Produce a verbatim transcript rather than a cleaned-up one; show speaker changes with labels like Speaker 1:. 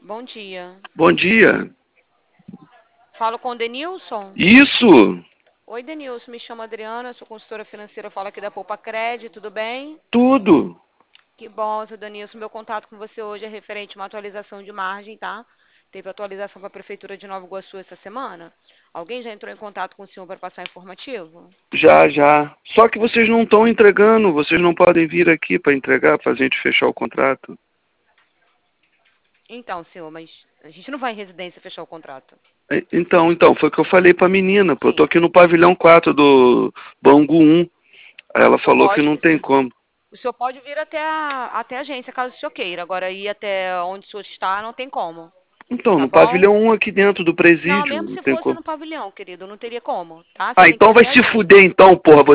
Speaker 1: Bom dia.
Speaker 2: Bom dia.
Speaker 1: Falo com o Denilson?
Speaker 2: Isso,
Speaker 1: Oi, Denilson. Me chamo Adriana, sou consultora financeira, falo aqui da Poupa Cred, tudo bem?
Speaker 2: tudo.
Speaker 1: Que bom, seu Denilson. Meu contato com você hoje é referente a uma atualização de margem, tá? Teve atualização para a Prefeitura de Nova Iguaçu essa semana. Alguém já entrou em contato com o senhor para passar informativo?
Speaker 2: Já, já. Só que vocês não estão entregando, vocês não podem vir aqui para entregar, para a gente fechar o contrato.
Speaker 1: Então, senhor, mas a gente não vai em residência fechar o contrato.
Speaker 2: E- Então, então, foi o que eu falei para a menina, pô. Eu tô
Speaker 1: Sim.
Speaker 2: aqui no pavilhão quatro do Bangu um. Aí
Speaker 1: O
Speaker 2: ela
Speaker 1: senhor
Speaker 2: falou que
Speaker 1: pode,
Speaker 2: não tem como.
Speaker 1: o senhor pode vir até a, até a agência, caso o senhor queira. Agora, ir até onde o senhor está, não tem como.
Speaker 2: Então,
Speaker 1: Tá
Speaker 2: no
Speaker 1: bom?
Speaker 2: pavilhão um aqui dentro do
Speaker 1: Não,
Speaker 2: presídio,
Speaker 1: mesmo
Speaker 2: não
Speaker 1: se
Speaker 2: tem
Speaker 1: fosse
Speaker 2: como.
Speaker 1: no pavilhão, querido, não teria como, tá? Você
Speaker 2: Ah,
Speaker 1: tem que ir
Speaker 2: então vai
Speaker 1: até a
Speaker 2: se
Speaker 1: agência.
Speaker 2: fuder então, porra.